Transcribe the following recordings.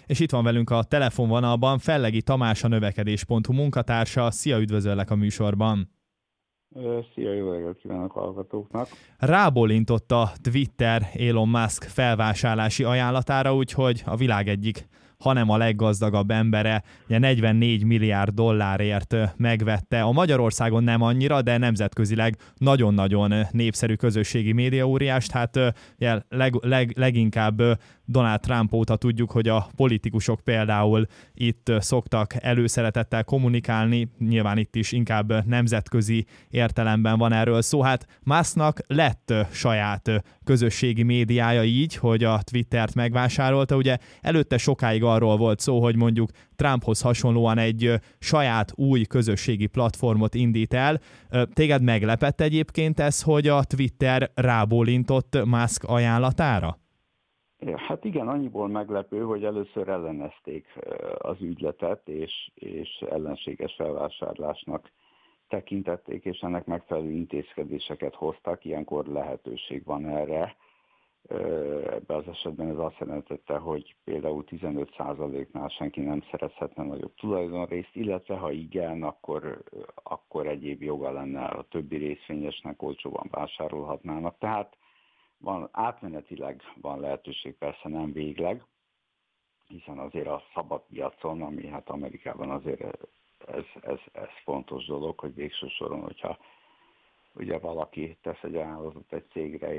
és itt van velünk a telefonvonalban Fellegi Tamás, a növekedés.hu munkatársa. Szia, üdvözöllek a műsorban! Szia, jó reggelt kívánok a hallgatóknak! Rábólintott a Twitter Elon Musk felvásárlási ajánlatára, úgyhogy a világ egyik, hanem a leggazdagabb embere, ugye 44 milliárd dollárért megvette. A Magyarországon nem annyira, de nemzetközileg nagyon-nagyon népszerű közösségi médiaóriást. Hát leginkább Donald Trump óta tudjuk, hogy a politikusok például itt szoktak előszeretettel kommunikálni, nyilván itt is inkább nemzetközi értelemben van erről szó. Hát Musknak lett saját közösségi médiája így, hogy a Twittert megvásárolta. Ugye előtte sokáig arról volt szó, hogy mondjuk Trumphoz hasonlóan egy saját új közösségi platformot indít el. Téged meglepett egyébként ez, hogy a Twitter rábólintott Musk ajánlatára? Hát igen, annyiból meglepő, hogy először ellenezték az ügyletet, és ellenséges felvásárlásnak tekintették, és ennek megfelelő intézkedéseket hoztak. Ilyenkor lehetőség van erre. Ebben az esetben ez azt jelentette, hogy például 15%-nál senki nem szerezhetne nagyobb tulajdonrészt, illetve ha igen, akkor egyéb joga lenne a többi részvényesnek, olcsóban vásárolhatnának. Tehát átmenetileg van lehetőség, persze nem végleg, hiszen azért a szabad piacon, ami hát Amerikában azért ez fontos dolog, hogy végső soron, hogyha ugye valaki tesz egy ajánlatot egy cégre,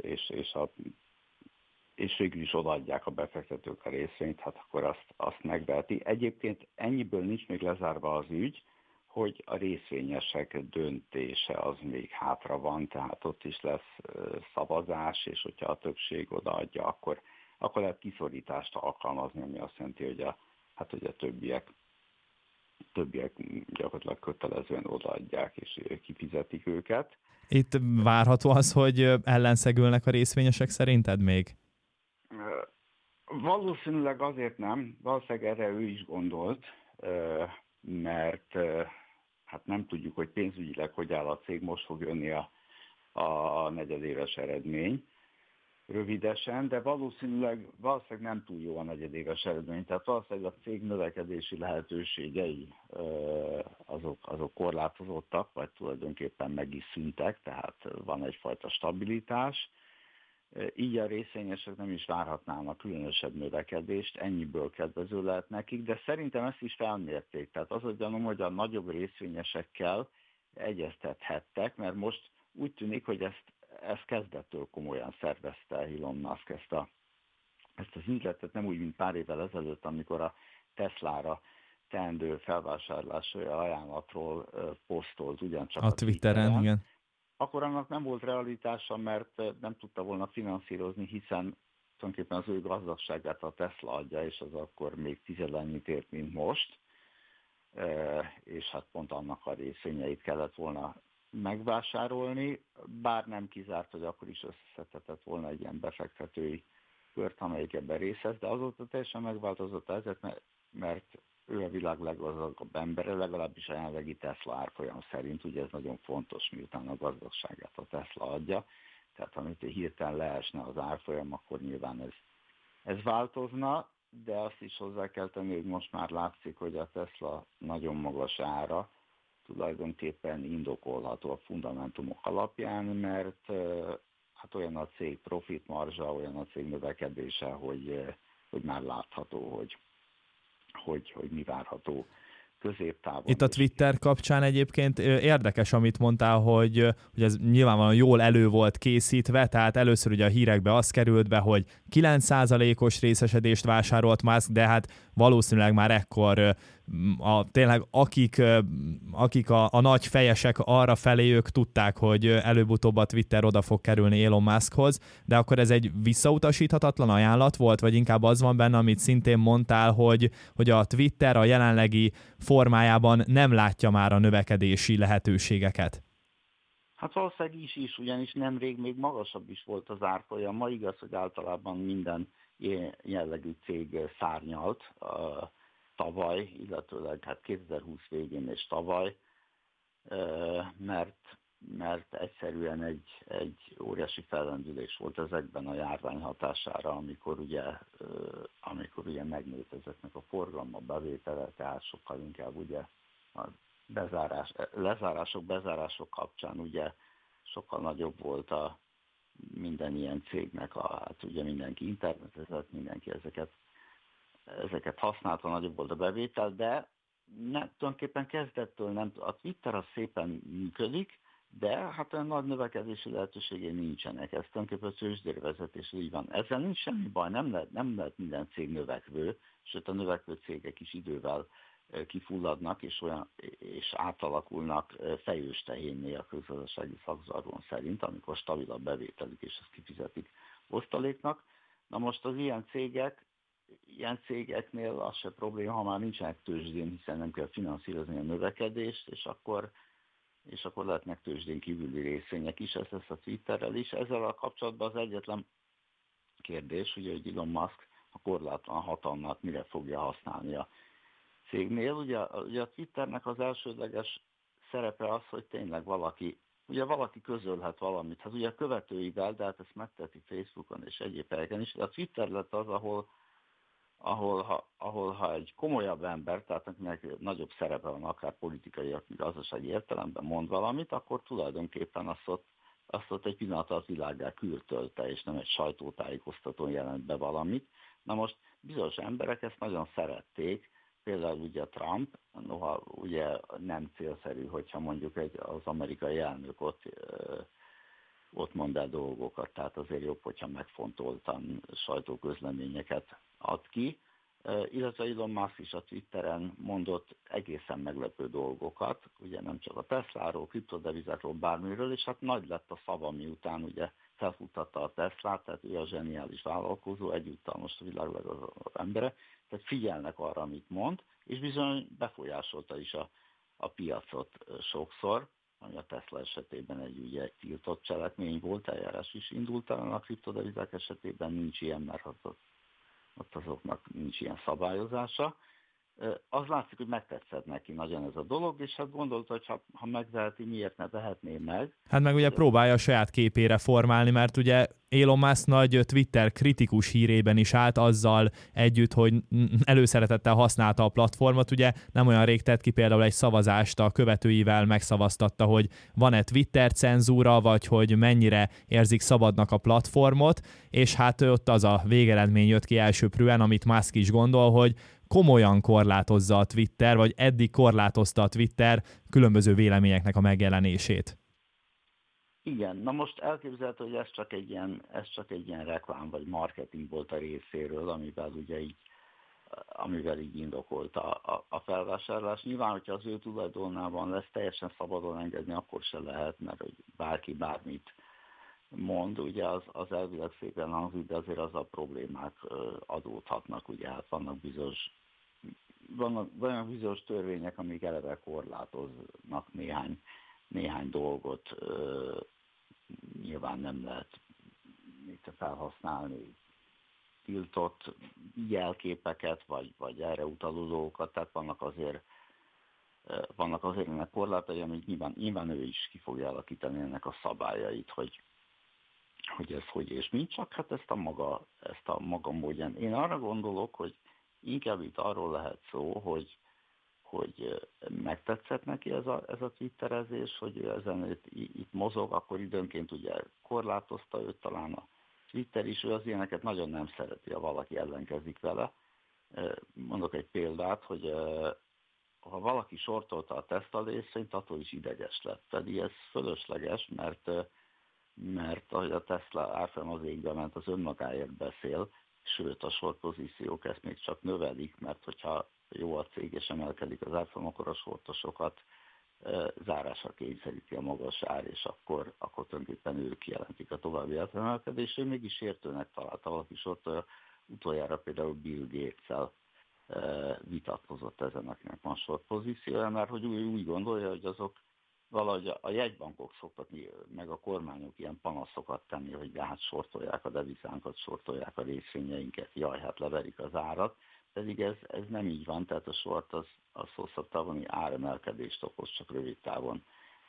és végül is odaadják a befektetők a részvényt, hát akkor azt megveheti. Egyébként ennyiből nincs még lezárva az ügy, hogy a részvényesek döntése az még hátra van, tehát ott is lesz szavazás, és hogyha a többség odaadja, akkor lehet kiszorítást alkalmazni, ami azt jelenti, hogy a többiek gyakorlatilag kötelezően odaadják, és kifizetik őket. Itt várható az, hogy ellenszegülnek a részvényesek szerinted még? Valószínűleg azért nem. Valószínűleg erre ő is gondolt, mert hát nem tudjuk, hogy pénzügyileg hogy áll a cég, most fog jönni a negyedéves eredmény. Rövidesen, de valószínűleg nem túl jó a negyedéves eredmény. Tehát valószínűleg a cég növekedési lehetőségei azok korlátozottak, vagy tulajdonképpen meg is szűntek, tehát van egyfajta stabilitás. Így a részvényesek nem is várhatnának különösebb növekedést, ennyiből kedvező lehet nekik, de szerintem ezt is felmérték. Tehát az a gyanúm, hogy a nagyobb részvényesekkel egyeztethettek, mert most úgy tűnik, hogy ezt kezdettől komolyan szervezte Elon Musk ezt az ügyletet, nem úgy, mint pár évvel ezelőtt, amikor a Teslára teendő felvásárlási ajánlatról posztolt ugyancsak a Twitteren, igen. Akkor annak nem volt realitása, mert nem tudta volna finanszírozni, hiszen tulajdonképpen az ő gazdagságát a Tesla adja, és az akkor még tizedennyit ért, mint most, és hát pont annak a részvényeit kellett volna megvásárolni, bár nem kizárt, hogy akkor is összeszedhetett volna egy ilyen befektetői kört, amelyik ebben részez, de azóta teljesen megváltozott a helyzet, mert ő a világ leggazdagabb embere, legalábbis a jelenlegi Tesla árfolyam szerint, ugye ez nagyon fontos, miután a gazdagságát a Tesla adja, tehát amit hirtelen leesne az árfolyam, akkor nyilván ez változna, de azt is hozzá kell tenni, hogy most már látszik, hogy a Tesla nagyon magas ára tulajdonképpen indokolható a fundamentumok alapján, mert hát olyan a cég profitmarzsa, olyan a cég növekedése, hogy már látható, hogy mi várható középtávon. Itt a Twitter kapcsán egyébként érdekes, amit mondtál, hogy ez nyilvánvalóan jól elő volt készítve, tehát először ugye a hírekbe az került be, hogy 9%-os részesedést vásárolt Musk, de hát valószínűleg már ekkor tényleg akik a nagy fejesek arra felé, ők tudták, hogy előbb-utóbb a Twitter oda fog kerülni Elon Muskhoz, de akkor ez egy visszautasíthatatlan ajánlat volt, vagy inkább az van benne, amit szintén mondtál, hogy a Twitter a jelenlegi formájában nem látja már a növekedési lehetőségeket? Hát valószínűleg is, ugyanis nemrég még magasabb is volt az árfolyam. Ma igaz, hogy általában minden jellegű cég szárnyalt tavaly, illetőleg hát 2020 végén és tavaly, mert mert egyszerűen egy óriási fellendülés volt ezekben a járvány hatására, amikor ugye megnőtt ezeknek a forgalma, bevétele, tehát sokkal inkább ugye a bezárások kapcsán ugye sokkal nagyobb volt a minden ilyen cégnek, hát ugye mindenki internetezett, mindenki ezeket használta, nagyobb volt a bevétel, de tulajdonképpen kezdettől nem, a Twitter az szépen működik, de hát olyan nagy növekedési lehetőségei nincsenek. Ez tulajdonképpen a tőzsdérvezetés így van. Ezzel nincs semmi baj, nem lehet minden cég növekvő, sőt a növekvő cégek is idővel kifulladnak, és átalakulnak fejőstehénné a közgazdasági szakzargon szerint, amikor stabilabb bevételük, és ezt kifizetik osztaléknak. Na most az ilyen cégeknél az se probléma, ha már nincsenek tőzsdén, hiszen nem kell finanszírozni a növekedést, és akkor lehetnek tőzsdén kívüli részvények is, ez lesz a Twitterrel is. Ezzel a kapcsolatban az egyetlen kérdés, ugye, hogy Elon Musk a korlátlan hatalmát mire fogja használni a cégnél. Ugye a Twitternek az elsődleges szerepe az, hogy tényleg valaki közölhet valamit. Hát ugye a követőivel, de hát ezt megteti Facebookon és egyéb helyeken is. De a Twitter lett az, ahol ha egy komolyabb ember, tehát akinek nagyobb szerepe van, akár politikai, gazdasági értelemben mond valamit, akkor tulajdonképpen azt ott egy pillanat az világgá kürtölte, és nem egy sajtótájékoztatón jelent be valamit. Na most bizonyos emberek ezt nagyon szerették, például ugye Trump, noha ugye nem célszerű, hogyha mondjuk az amerikai elnök ott mond el dolgokat, tehát azért jobb, hogyha megfontoltan sajtóközleményeket ad ki, illetve Elon Musk is a Twitteren mondott egészen meglepő dolgokat, ugye nem csak a Tesláról, kriptodevizákról, bármiről, és hát nagy lett a szava, miután ugye felfuttatta a Teslát, tehát ő a zseniális vállalkozó, egyúttal most a világ leggazdagabb embere, tehát figyelnek arra, amit mond, és bizony befolyásolta is a piacot sokszor, ami a Tesla esetében egy tiltott cselekmény volt, eljárás is indult el, a kriptodevizák esetében nincs ilyen, mert ott azoknak nincs ilyen szabályozása. Az látszik, hogy megtetszett neki nagyon ez a dolog, és hát gondolta, hogy ha megveheti, miért ne vehetné meg. Hát meg ugye próbálja a saját képére formálni, mert ugye Elon Musk nagy Twitter kritikus hírében is állt azzal együtt, hogy előszeretettel használta a platformot. Ugye nem olyan rég tett ki például egy szavazást, a követőivel megszavaztatta, hogy van-e Twitter cenzúra, vagy hogy mennyire érzik szabadnak a platformot, és hát ott az a végeredmény jött ki elsőprően, amit Musk is gondol, hogy komolyan korlátozza a Twitter, vagy eddig korlátozta a Twitter különböző véleményeknek a megjelenését. Igen, na most elképzelhető, hogy ez csak egy ilyen reklám vagy marketing volt a részéről, amivel így indokolta a felvásárlás. Nyilván, hogyha az ő tulajdonában lesz, teljesen szabadon engedni, akkor se lehet, mert hogy bárki bármit mond, ugye az elvileg szépen hangzik, de azért az a problémák adódhatnak, ugye hát vannak bizonyos törvények, amik eleve korlátoznak néhány dolgot, nyilván nem lehet felhasználni tiltott jelképeket, vagy erre utaló dolgokat, tehát vannak azért ennek korlátai, amik nyilván ő is ki fogja alakítani ennek a szabályait, hogy ez hogy és mint, csak hát ezt a maga módján. Én arra gondolok, hogy inkább itt arról lehet szó, hogy megtetszett neki ez a twitterezés, hogy ő ezen itt mozog, akkor időnként ugye korlátozta őt talán a Twitter is, ő az ilyeneket nagyon nem szereti, ha valaki ellenkezik vele. Mondok egy példát, hogy ha valaki sortolta a Tesla részvényt, attól is ideges lett. Pedig ez fölösleges, mert ahogy a Tesla árfolyam az égbe ment, az önmagáért beszél, sőt a short pozíciók ezt még csak növelik, mert hogyha jó a cég és emelkedik az árfolyam, akkor a shortosokat zárásra kényszeríti a magas ár, és akkor tulajdonképpen ők jelentik a további árfolyamemelkedést. Ő mégis értőnek találta valaki sortolja. Utoljára például Bill Gates-el vitatkozott ezen, akinek van short pozíciója, mert hogy úgy gondolja, hogy azok valahogy a jegybankok szoktak, meg a kormányok ilyen panaszokat tenni, hogy de hát sortolják a devizánkat, sortolják a részvényeinket, jaj, hát leverik az árat, pedig ez nem így van, tehát a short az hosszabb távon áremelkedést okoz, csak rövid távon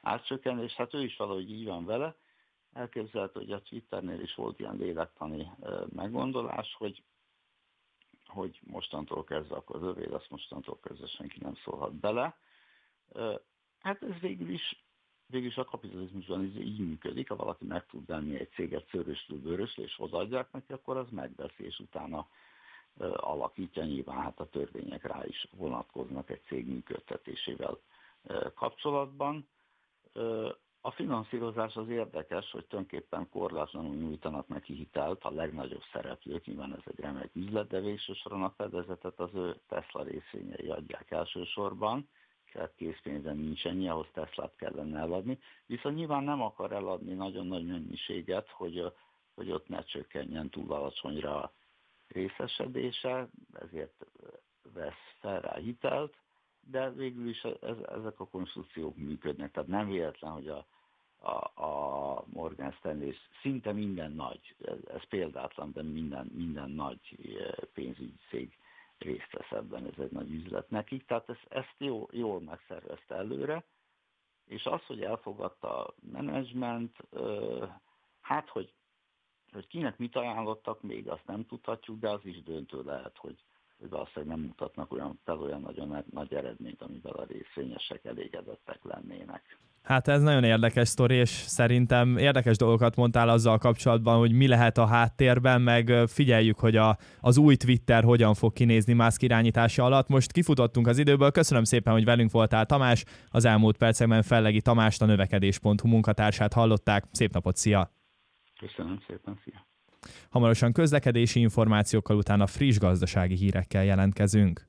átcsökkenni, és hát ő is valahogy így van vele. Elképzelhető, hogy a Twitternél is volt ilyen lélektani meggondolás, hogy mostantól kezdve akkor az övéd, azt mostantól kezdve senki nem szólhat bele. Hát ez végül is a kapitalizmusban így működik, ha valaki meg tud venni egy céget szőrösről bőrösről, és odaadják neki, akkor az megveszi, és utána alakítja. Nyilván hát a törvények rá is vonatkoznak egy cég működtetésével kapcsolatban. A finanszírozás az érdekes, hogy tulajdonképpen korlátlanul nyújtanak neki hitelt a legnagyobb szereplők, nyilván ez egy remek üzlet, de végső soron a fedezetet az ő Tesla részvényei adják elsősorban, tehát készpénzen nincs ennyi, ahhoz Teslát kellene eladni, viszont nyilván nem akar eladni nagyon nagy mennyiséget, hogy ott ne csökkenjen túl alacsonyra a részesedése, ezért vesz fel rá hitelt, de végül is ezek a konstrukciók működnek, tehát nem véletlen, hogy a Morgan Stanley szinte minden nagy, ez példátlan, de minden nagy pénzügyi cég részt vesz ebben, ez egy nagy üzlet nekik, tehát ezt jól megszervezte előre, és az, hogy elfogadta a menedzsment, hát, hogy kinek mit ajánlottak, még azt nem tudhatjuk, de az is döntő lehet, hogy valószínűleg nem mutatnak olyan nagyon nagy eredményt, amivel a részvényesek elégedettek lennének. Hát ez nagyon érdekes sztori, és szerintem érdekes dolgokat mondtál azzal kapcsolatban, hogy mi lehet a háttérben, meg figyeljük, hogy az új Twitter hogyan fog kinézni Musk irányítása alatt. Most kifutottunk az időből, köszönöm szépen, hogy velünk voltál, Tamás. Az elmúlt percekben Fellegi Tamást, a növekedés.hu munkatársát hallották. Szép napot, szia! Köszönöm szépen, szia! Hamarosan közlekedési információkkal, utána friss gazdasági hírekkel jelentkezünk.